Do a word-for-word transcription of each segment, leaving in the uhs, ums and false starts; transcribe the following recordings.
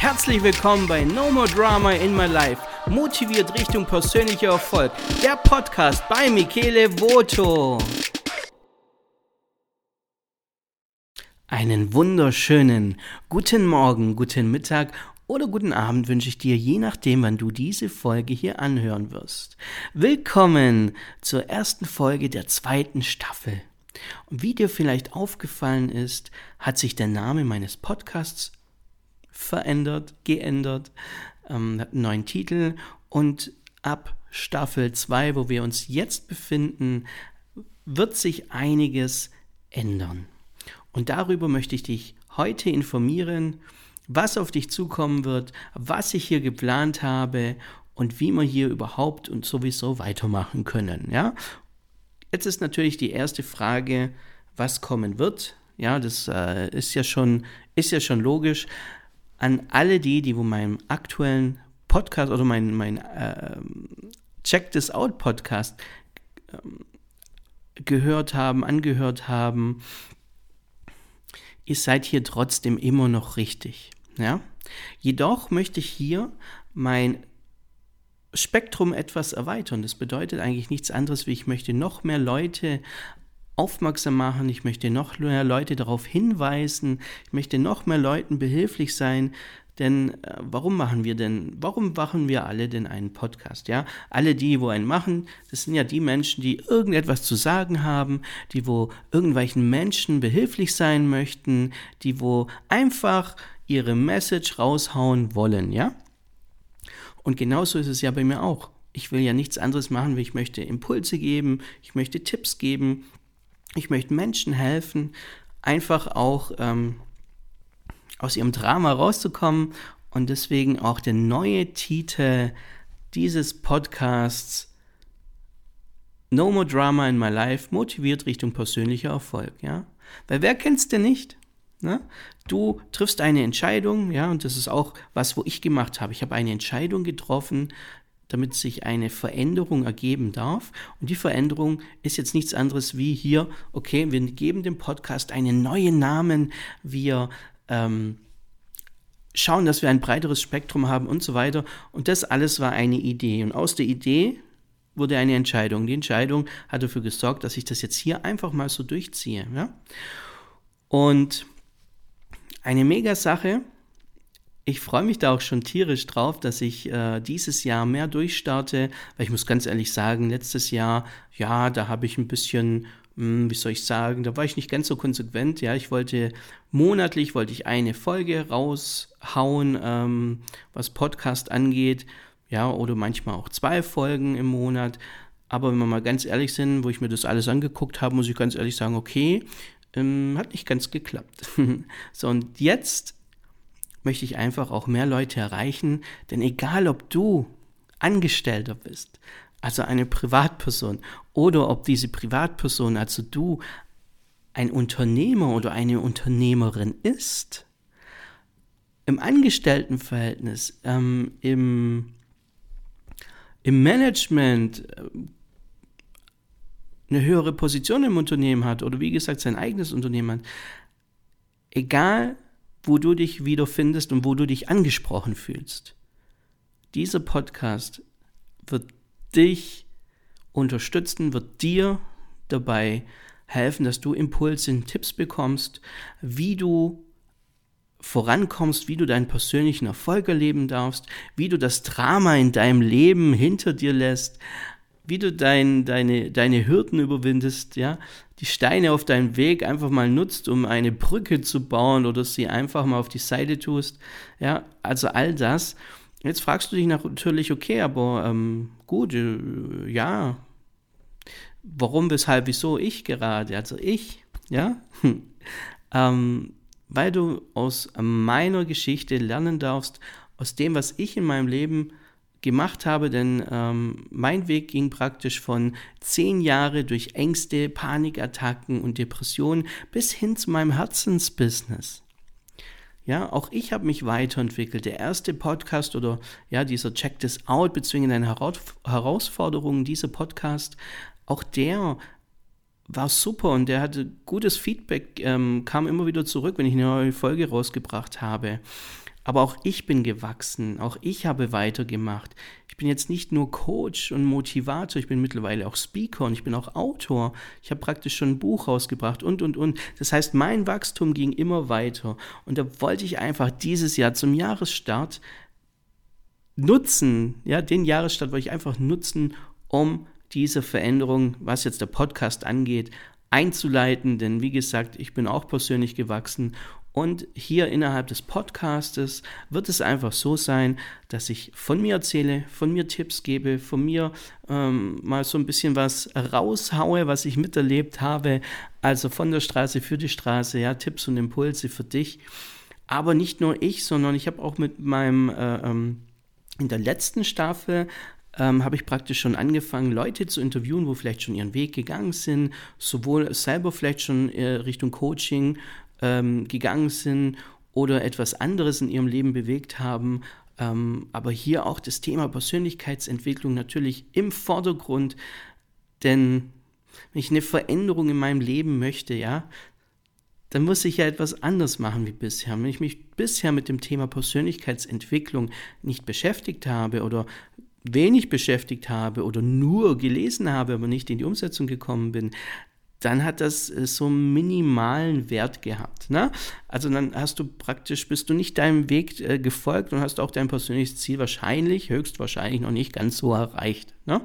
Herzlich willkommen bei No More Drama in My Life. Motiviert Richtung persönlicher Erfolg. Der Podcast bei Michele Voto. Einen wunderschönen guten Morgen, guten Mittag oder guten Abend wünsche ich dir, je nachdem, wann du diese Folge hier anhören wirst. Willkommen zur ersten Folge der zweiten Staffel. Und wie dir vielleicht aufgefallen ist, hat sich der Name meines Podcasts verändert, geändert, ähm, hat einen neuen Titel und ab Staffel zwei, wo wir uns jetzt befinden, wird sich einiges ändern. Und darüber möchte ich dich heute informieren, was auf dich zukommen wird, was ich hier geplant habe und wie wir hier überhaupt und sowieso weitermachen können. Ja? Jetzt ist natürlich die erste Frage, was kommen wird. Ja, das äh, ist ja schon, ist ja schon logisch. An alle die, die wo meinen aktuellen Podcast oder meinen mein, äh, Check This Out Podcast äh, gehört haben, angehört haben, ihr seid hier trotzdem immer noch richtig. Ja? Jedoch möchte ich hier mein Spektrum etwas erweitern. Das bedeutet eigentlich nichts anderes, wie ich möchte noch mehr Leute aufmerksam machen, ich möchte noch mehr Leute darauf hinweisen, ich möchte noch mehr Leuten behilflich sein, denn äh, warum machen wir denn, warum machen wir alle denn einen Podcast, ja? Alle die, wo einen machen, das sind ja die Menschen, die irgendetwas zu sagen haben, die wo irgendwelchen Menschen behilflich sein möchten, die wo einfach ihre Message raushauen wollen, ja? Und genauso ist es ja bei mir auch. Ich will ja nichts anderes machen, wie ich möchte Impulse geben, ich möchte Tipps geben, ich möchte Menschen helfen, einfach auch ähm, aus ihrem Drama rauszukommen und deswegen auch der neue Titel dieses Podcasts No More Drama in My Life, motiviert Richtung persönlicher Erfolg, ja? Weil wer kennt's denn nicht? Ne? Du triffst eine Entscheidung, ja, und das ist auch was, wo ich gemacht habe. Ich habe eine Entscheidung getroffen, damit sich eine Veränderung ergeben darf. Und die Veränderung ist jetzt nichts anderes wie hier, okay, wir geben dem Podcast einen neuen Namen, wir ähm, schauen, dass wir ein breiteres Spektrum haben und so weiter. Und das alles war eine Idee. Und aus der Idee wurde eine Entscheidung. Die Entscheidung hat dafür gesorgt, dass ich das jetzt hier einfach mal so durchziehe. Ja? Und eine Mega-Sache. Ich freue mich da auch schon tierisch drauf, dass ich äh, dieses Jahr mehr durchstarte, weil ich muss ganz ehrlich sagen, letztes Jahr, ja, da habe ich ein bisschen, mh, wie soll ich sagen, da war ich nicht ganz so konsequent, ja, ich wollte monatlich, wollte ich eine Folge raushauen, ähm, was Podcast angeht, ja, oder manchmal auch zwei Folgen im Monat, aber wenn wir mal ganz ehrlich sind, wo ich mir das alles angeguckt habe, muss ich ganz ehrlich sagen, okay, ähm, hat nicht ganz geklappt. So, und jetzt möchte ich einfach auch mehr Leute erreichen, denn egal, ob du Angestellter bist, also eine Privatperson, oder ob diese Privatperson, also du, ein Unternehmer oder eine Unternehmerin ist, im Angestelltenverhältnis, ähm, im, im Management, äh, eine höhere Position im Unternehmen hat oder wie gesagt sein eigenes Unternehmen hat, egal, wo du dich wiederfindest und wo du dich angesprochen fühlst. Dieser Podcast wird dich unterstützen, wird dir dabei helfen, dass du Impulse und Tipps bekommst, wie du vorankommst, wie du deinen persönlichen Erfolg erleben darfst, wie du das Drama in deinem Leben hinter dir lässt, wie du dein, deine, deine Hürden überwindest, ja, die Steine auf deinem Weg einfach mal nutzt, um eine Brücke zu bauen oder sie einfach mal auf die Seite tust, ja, also all das. Jetzt fragst du dich natürlich, okay, aber ähm, gut, äh, ja, warum, weshalb, wieso ich gerade, also ich, ja, ähm, weil du aus meiner Geschichte lernen darfst, aus dem, was ich in meinem Leben gemacht habe, denn ähm, mein Weg ging praktisch von zehn Jahre durch Ängste, Panikattacken und Depressionen bis hin zu meinem Herzensbusiness. Ja, auch ich habe mich weiterentwickelt. Der erste Podcast oder ja, dieser Check This Out bezüglich deiner Herausforderungen, dieser Podcast, auch der war super und der hatte gutes Feedback, ähm, kam immer wieder zurück, wenn ich eine neue Folge rausgebracht habe. Aber auch ich bin gewachsen, auch ich habe weitergemacht. Ich bin jetzt nicht nur Coach und Motivator, ich bin mittlerweile auch Speaker und ich bin auch Autor. Ich habe praktisch schon ein Buch rausgebracht und, und, und. Das heißt, mein Wachstum ging immer weiter. Und da wollte ich einfach dieses Jahr zum Jahresstart nutzen, ja, den Jahresstart wollte ich einfach nutzen, um diese Veränderung, was jetzt der Podcast angeht, einzuleiten. Denn wie gesagt, ich bin auch persönlich gewachsen. Und hier innerhalb des Podcastes wird es einfach so sein, dass ich von mir erzähle, von mir Tipps gebe, von mir ähm, mal so ein bisschen was raushaue, was ich miterlebt habe. Also von der Straße für die Straße, ja, Tipps und Impulse für dich. Aber nicht nur ich, sondern ich habe auch mit meinem, äh, ähm, in der letzten Staffel, ähm, habe ich praktisch schon angefangen, Leute zu interviewen, wo vielleicht schon ihren Weg gegangen sind, sowohl selber vielleicht schon äh, Richtung Coaching ähm, gegangen sind oder etwas anderes in ihrem Leben bewegt haben. Ähm, aber hier auch das Thema Persönlichkeitsentwicklung natürlich im Vordergrund, denn wenn ich eine Veränderung in meinem Leben möchte, ja, dann muss ich ja etwas anders machen wie bisher. Wenn ich mich bisher mit dem Thema Persönlichkeitsentwicklung nicht beschäftigt habe oder wenig beschäftigt habe oder nur gelesen habe, aber nicht in die Umsetzung gekommen bin, dann hat das äh, so einen minimalen Wert gehabt. Ne? Also dann hast du praktisch, bist du nicht deinem Weg äh, gefolgt und hast auch dein persönliches Ziel wahrscheinlich, höchstwahrscheinlich noch nicht ganz so erreicht. Ne?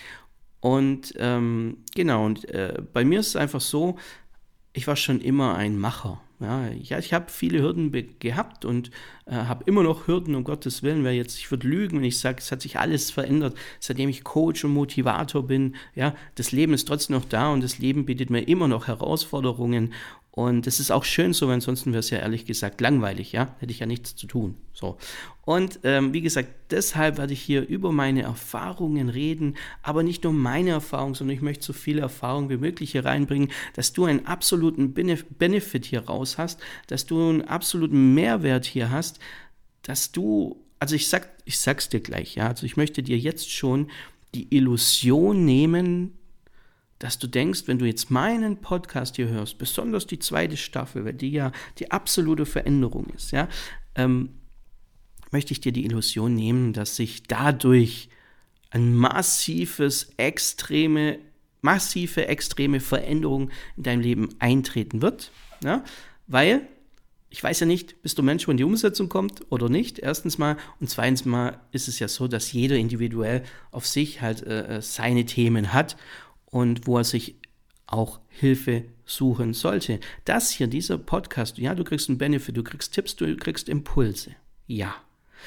Und ähm, genau, und äh, bei mir ist es einfach so, ich war schon immer ein Macher. Ja, ich, ich habe viele Hürden be- gehabt und äh, habe immer noch Hürden, um Gottes Willen, weil jetzt, ich würde lügen, wenn ich sage, es hat sich alles verändert, seitdem ich Coach und Motivator bin. Ja, das Leben ist trotzdem noch da und das Leben bietet mir immer noch Herausforderungen. Und das ist auch schön so, weil ansonsten wäre es ja ehrlich gesagt langweilig, ja, hätte ich ja nichts zu tun. So. Und ähm, wie gesagt, deshalb werde ich hier über meine Erfahrungen reden, aber nicht nur meine Erfahrung, sondern ich möchte so viele Erfahrungen wie möglich hier reinbringen, dass du einen absoluten Benef- Benefit hier raus hast, dass du einen absoluten Mehrwert hier hast, dass du, also ich sag, ich sag's dir gleich, ja, also ich möchte dir jetzt schon die Illusion nehmen, dass du denkst, wenn du jetzt meinen Podcast hier hörst, besonders die zweite Staffel, weil die ja die absolute Veränderung ist, ja, ähm, möchte ich dir die Illusion nehmen, dass sich dadurch ein massives, extreme, massive, extreme Veränderung in deinem Leben eintreten wird, ja, weil ich weiß ja nicht, bist du Mensch, wo in die Umsetzung kommt oder nicht, erstens mal. Und zweitens mal ist es ja so, dass jeder individuell auf sich halt äh, seine Themen hat und wo er sich auch Hilfe suchen sollte. Das hier, dieser Podcast, ja, du kriegst einen Benefit, du kriegst Tipps, du kriegst Impulse, ja,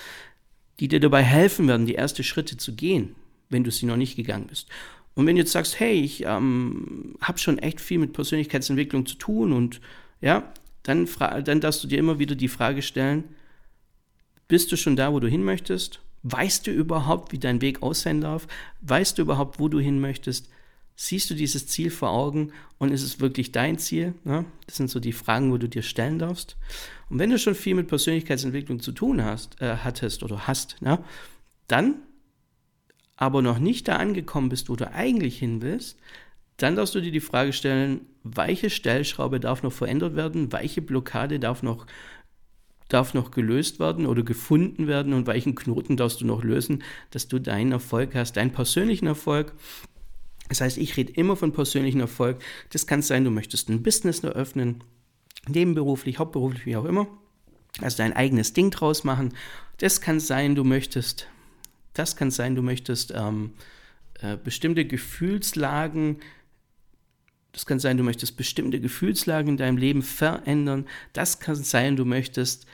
die dir dabei helfen werden, die ersten Schritte zu gehen, wenn du sie noch nicht gegangen bist. Und wenn du jetzt sagst, hey, ich ähm, habe schon echt viel mit Persönlichkeitsentwicklung zu tun und ja, dann, fra- dann darfst du dir immer wieder die Frage stellen, bist du schon da, wo du hin möchtest? Weißt du überhaupt, wie dein Weg aussehen darf? Weißt du überhaupt, wo du hin möchtest? Siehst du dieses Ziel vor Augen und ist es wirklich dein Ziel? Ja, das sind so die Fragen, wo du dir stellen darfst. Und wenn du schon viel mit Persönlichkeitsentwicklung zu tun hast, äh, hattest oder hast, ja, dann aber noch nicht da angekommen bist, wo du eigentlich hin willst, dann darfst du dir die Frage stellen, welche Stellschraube darf noch verändert werden, welche Blockade darf noch, darf noch gelöst werden oder gefunden werden und welchen Knoten darfst du noch lösen, dass du deinen Erfolg hast, deinen persönlichen Erfolg. Das heißt, ich rede immer von persönlichem Erfolg. Das kann sein, du möchtest ein Business eröffnen, nebenberuflich, hauptberuflich, wie auch immer. Also dein eigenes Ding draus machen. Das kann sein, du möchtest, das kann sein, du möchtest ähm, äh, bestimmte Gefühlslagen, das kann sein, du möchtest bestimmte Gefühlslagen in deinem Leben verändern. Das kann sein, du möchtest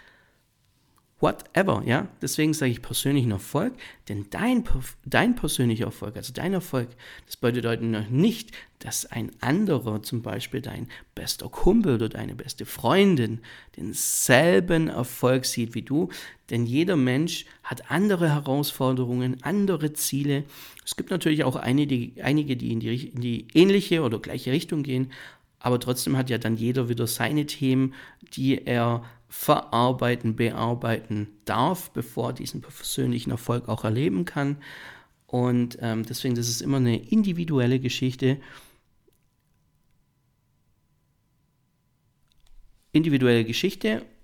whatever, ja, deswegen sage ich persönlichen Erfolg, denn dein, dein persönlicher Erfolg, also dein Erfolg, das bedeutet noch nicht, dass ein anderer, zum Beispiel dein bester Kumpel oder deine beste Freundin, denselben Erfolg sieht wie du, denn jeder Mensch hat andere Herausforderungen, andere Ziele. Es gibt natürlich auch einige, die, einige, die in die, in die ähnliche oder gleiche Richtung gehen, aber trotzdem hat ja dann jeder wieder seine Themen, die er verarbeiten, bearbeiten darf, bevor er diesen persönlichen Erfolg auch erleben kann. Und ähm, deswegen, das ist immer eine individuelle Geschichte. Individuelle Geschichte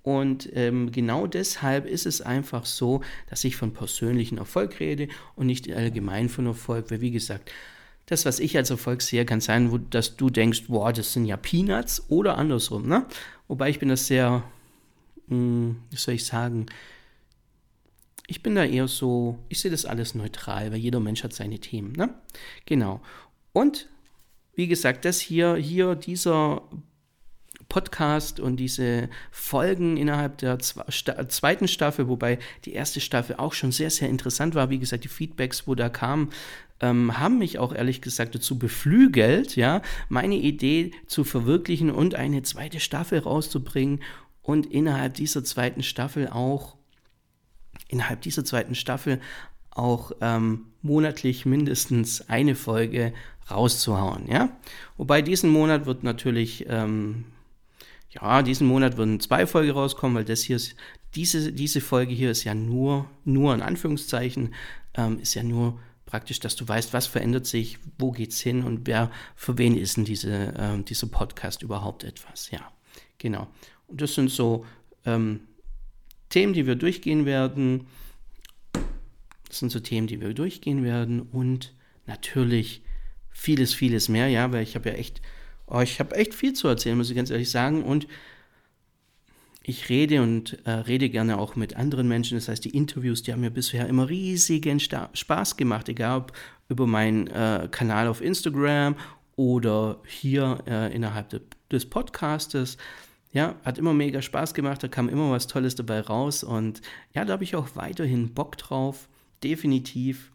Und ähm, genau deshalb ist es einfach so, dass ich von persönlichen Erfolg rede und nicht allgemein von Erfolg, weil wie gesagt, das, was ich als Erfolg sehe, kann sein, wo, dass du denkst, boah, das sind ja Peanuts oder andersrum, ne? Wobei ich bin das sehr, mh, wie soll ich sagen, ich bin da eher so, ich sehe das alles neutral, weil jeder Mensch hat seine Themen, ne? Genau. Und wie gesagt, das hier, hier dieser Podcast und diese Folgen innerhalb der zweiten Staffel, wobei die erste Staffel auch schon sehr, sehr interessant war. Wie gesagt, die Feedbacks, wo da kamen, ähm, haben mich auch ehrlich gesagt dazu beflügelt, ja, meine Idee zu verwirklichen und eine zweite Staffel rauszubringen und innerhalb dieser zweiten Staffel auch innerhalb dieser zweiten Staffel auch ähm, monatlich mindestens eine Folge rauszuhauen, ja. Wobei diesen Monat wird natürlich, ähm, ja, diesen Monat würden zwei Folgen rauskommen, weil das hier ist, diese, diese Folge hier ist ja nur, nur in Anführungszeichen, ähm, ist ja nur praktisch, dass du weißt, was verändert sich, wo geht's hin und wer, für wen ist denn diese, ähm, dieser Podcast überhaupt etwas, ja, genau. Und das sind so, ähm, Themen, die wir durchgehen werden, das sind so Themen, die wir durchgehen werden und natürlich vieles, vieles mehr, ja, weil ich habe ja echt, oh, ich habe echt viel zu erzählen, muss ich ganz ehrlich sagen und ich rede und äh, rede gerne auch mit anderen Menschen, das heißt, die Interviews, die haben mir bisher immer riesigen Sta- Spaß gemacht, egal ob über meinen äh, Kanal auf Instagram oder hier äh, innerhalb de- des Podcastes. Ja, hat immer mega Spaß gemacht, da kam immer was Tolles dabei raus und ja, da habe ich auch weiterhin Bock drauf, definitiv.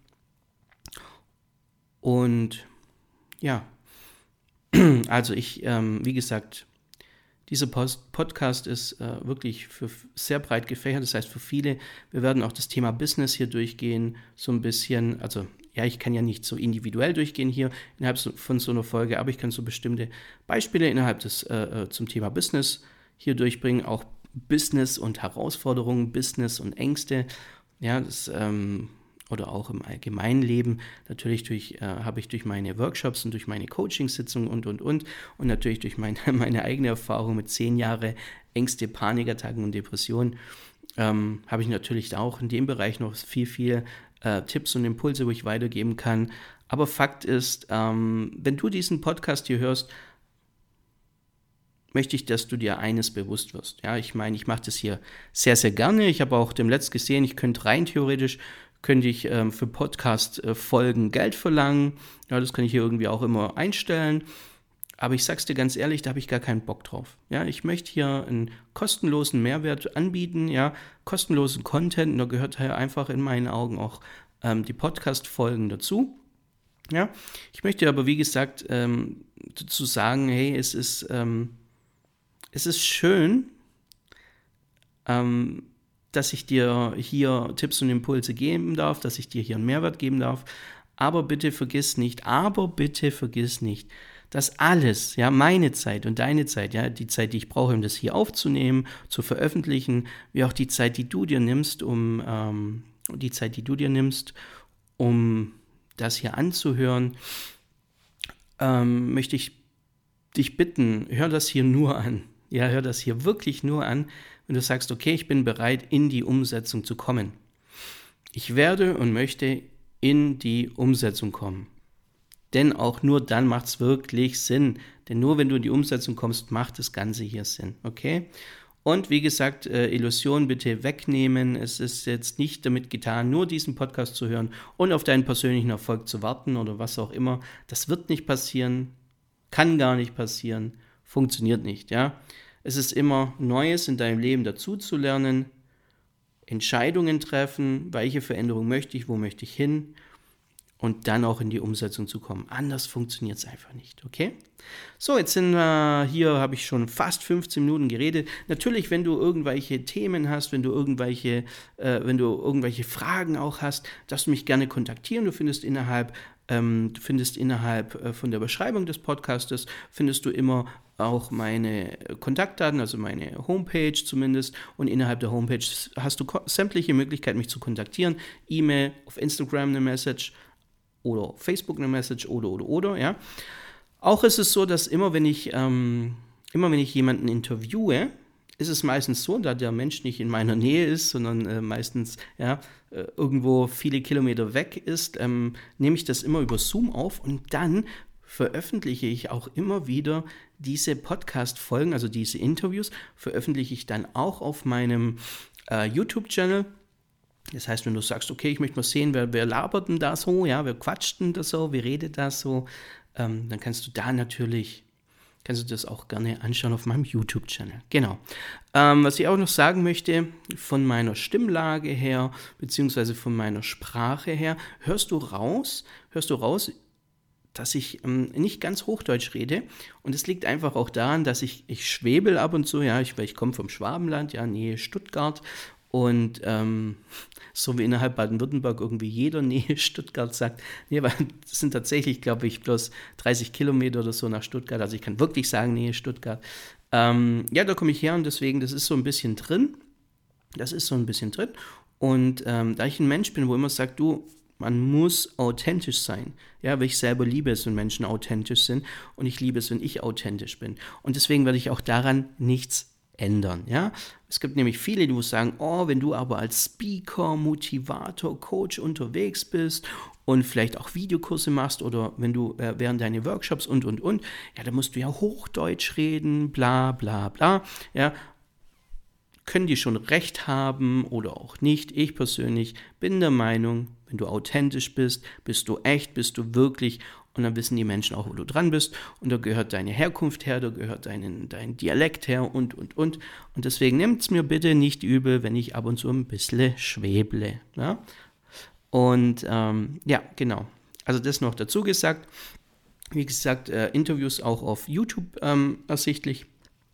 Und ja, also ich, ähm, wie gesagt, dieser Post- Podcast ist äh, wirklich für sehr breit gefächert, das heißt für viele, wir werden auch das Thema Business hier durchgehen, so ein bisschen, also ja, ich kann ja nicht so individuell durchgehen hier innerhalb von so einer Folge, aber ich kann so bestimmte Beispiele innerhalb des äh, zum Thema Business hier durchbringen, auch Business und Herausforderungen, Business und Ängste, ja, das, ähm, oder auch im allgemeinen Leben, natürlich durch, äh, habe ich durch meine Workshops und durch meine Coachingsitzungen und, und, und, und natürlich durch meine, meine eigene Erfahrung mit zehn Jahren Ängste, Panikattacken und Depressionen, ähm, habe ich natürlich auch in dem Bereich noch viel, viel äh, Tipps und Impulse, wo ich weitergeben kann. Aber Fakt ist, ähm, wenn du diesen Podcast hier hörst, möchte ich, dass du dir eines bewusst wirst. Ja, ich meine, ich mache das hier sehr, sehr gerne. Ich habe auch dem Letzt gesehen, ich könnte rein theoretisch, könnte ich ähm, für Podcast-Folgen Geld verlangen. Ja, das kann ich hier irgendwie auch immer einstellen. Aber ich sag's dir ganz ehrlich, da habe ich gar keinen Bock drauf. Ja, ich möchte hier einen kostenlosen Mehrwert anbieten, ja, kostenlosen Content. Und da gehört halt einfach in meinen Augen auch ähm, die Podcast-Folgen dazu. Ja, ich möchte aber, wie gesagt, ähm, dazu sagen, hey, es ist, ähm, es ist schön, ähm, dass ich dir hier Tipps und Impulse geben darf, dass ich dir hier einen Mehrwert geben darf. Aber bitte vergiss nicht, aber bitte vergiss nicht, dass alles, ja, meine Zeit und deine Zeit, ja, die Zeit, die ich brauche, um das hier aufzunehmen, zu veröffentlichen, wie auch die Zeit, die du dir nimmst, um ähm, die Zeit, die du dir nimmst, um das hier anzuhören, ähm, möchte ich dich bitten, hör das hier nur an. Ja, hör das hier wirklich nur an, wenn du sagst, okay, ich bin bereit, in die Umsetzung zu kommen. Ich werde und möchte in die Umsetzung kommen. Denn auch nur dann macht es wirklich Sinn. Denn nur wenn du in die Umsetzung kommst, macht das Ganze hier Sinn. Okay? Und wie gesagt, äh, Illusion bitte wegnehmen. Es ist jetzt nicht damit getan, nur diesen Podcast zu hören und auf deinen persönlichen Erfolg zu warten oder was auch immer. Das wird nicht passieren, kann gar nicht passieren, funktioniert nicht. Ja? Es ist immer Neues in deinem Leben dazu zu lernen, Entscheidungen treffen, welche Veränderung möchte ich, wo möchte ich hin und dann auch in die Umsetzung zu kommen. Anders funktioniert es einfach nicht, okay? So, jetzt sind wir, hier habe ich schon fast fünfzehn Minuten geredet. Natürlich, wenn du irgendwelche Themen hast, wenn du irgendwelche, äh, wenn du irgendwelche Fragen auch hast, darfst du mich gerne kontaktieren. Du findest innerhalb, ähm, du findest innerhalb äh, von der Beschreibung des Podcastes, findest du immer auch meine Kontaktdaten, also meine Homepage zumindest. Und innerhalb der Homepage hast du ko- sämtliche Möglichkeiten, mich zu kontaktieren. E-Mail, auf Instagram eine Message, oder auf Facebook eine Message oder, oder, oder, ja. Auch ist es so, dass immer wenn ich, ähm, immer wenn ich jemanden interviewe, ist es meistens so, da der Mensch nicht in meiner Nähe ist, sondern äh, meistens ja, äh, irgendwo viele Kilometer weg ist, ähm, nehme ich das immer über Zoom auf und dann veröffentliche ich auch immer wieder diese Podcast-Folgen, also diese Interviews, veröffentliche ich dann auch auf meinem äh, YouTube-Channel. Das heißt, wenn du sagst, okay, ich möchte mal sehen, wer, wer labert denn da so, ja, wer quatscht denn da so, wie redet das so, ähm, dann kannst du da natürlich, kannst du das auch gerne anschauen auf meinem YouTube-Channel. Genau. Ähm, was ich auch noch sagen möchte, von meiner Stimmlage her, beziehungsweise von meiner Sprache her, hörst du raus, hörst du raus, dass ich ähm, nicht ganz Hochdeutsch rede und es liegt einfach auch daran, dass ich, ich schwebel ab und zu, ja, ich, weil ich komme vom Schwabenland, ja, Nähe Stuttgart und ähm, so wie innerhalb Baden-Württemberg irgendwie jeder Nähe Stuttgart sagt, nee, weil das sind tatsächlich, glaube ich, bloß dreißig Kilometer oder so nach Stuttgart, also ich kann wirklich sagen Nähe Stuttgart. Ähm, ja, da komme ich her und deswegen, das ist so ein bisschen drin, das ist so ein bisschen drin und ähm, da ich ein Mensch bin, wo immer sagt, du, man muss authentisch sein, ja, weil ich selber liebe es, wenn Menschen authentisch sind und ich liebe es, wenn ich authentisch bin. Und deswegen werde ich auch daran nichts ändern, ja. Es gibt nämlich viele, die sagen, oh, wenn du aber als Speaker, Motivator, Coach unterwegs bist und vielleicht auch Videokurse machst oder wenn du äh, während deine Workshops und, und, und, ja, dann musst du ja Hochdeutsch reden, bla, bla, bla, ja. Können die schon recht haben oder auch nicht. Ich persönlich bin der Meinung, wenn du authentisch bist, bist du echt, bist du wirklich und dann wissen die Menschen auch, wo du dran bist und da gehört deine Herkunft her, da gehört dein, dein Dialekt her und, und, und. Und deswegen nehmt es mir bitte nicht übel, wenn ich ab und zu ein bisschen schweble. Ja? Und ähm, ja, genau. Also das noch dazu gesagt. Wie gesagt, äh, Interviews auch auf YouTube ähm, ersichtlich.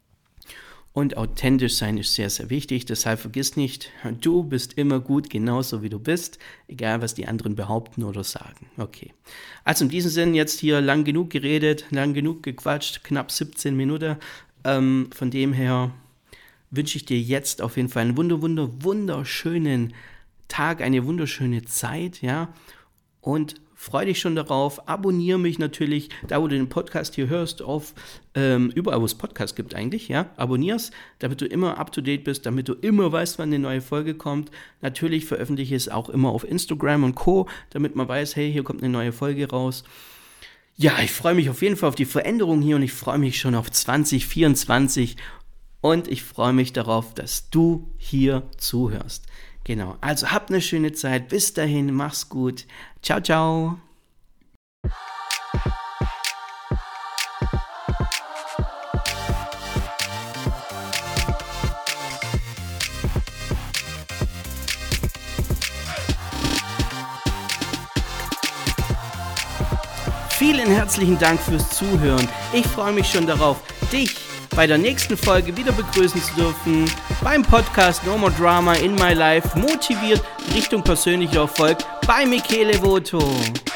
Und authentisch sein ist sehr, sehr wichtig. Deshalb vergiss nicht, du bist immer gut, genauso wie du bist, egal was die anderen behaupten oder sagen. Okay. Also in diesem Sinne jetzt hier lang genug geredet, lang genug gequatscht, knapp siebzehn Minuten. Ähm, von dem her wünsche ich dir jetzt auf jeden Fall einen wunder, wunder, wunderschönen Tag, eine wunderschöne Zeit, ja. Und freu dich schon darauf, abonniere mich natürlich, da wo du den Podcast hier hörst, auf ähm, überall, wo es Podcasts gibt eigentlich, ja, abonnier's, damit du immer up to date bist, damit du immer weißt, wann eine neue Folge kommt. Natürlich veröffentliche ich es auch immer auf Instagram und Co., damit man weiß, hey, hier kommt eine neue Folge raus. Ja, ich freue mich auf jeden Fall auf die Veränderung hier und ich freue mich schon auf zwanzig vierundzwanzig und ich freue mich darauf, dass du hier zuhörst. Genau, also habt eine schöne Zeit, bis dahin, mach's gut, ciao, ciao. Vielen herzlichen Dank fürs Zuhören. Ich freue mich schon darauf, dich bei der nächsten Folge wieder begrüßen zu dürfen. Beim Podcast No More Drama in My Life, motiviert Richtung persönlicher Erfolg bei Michele Voto.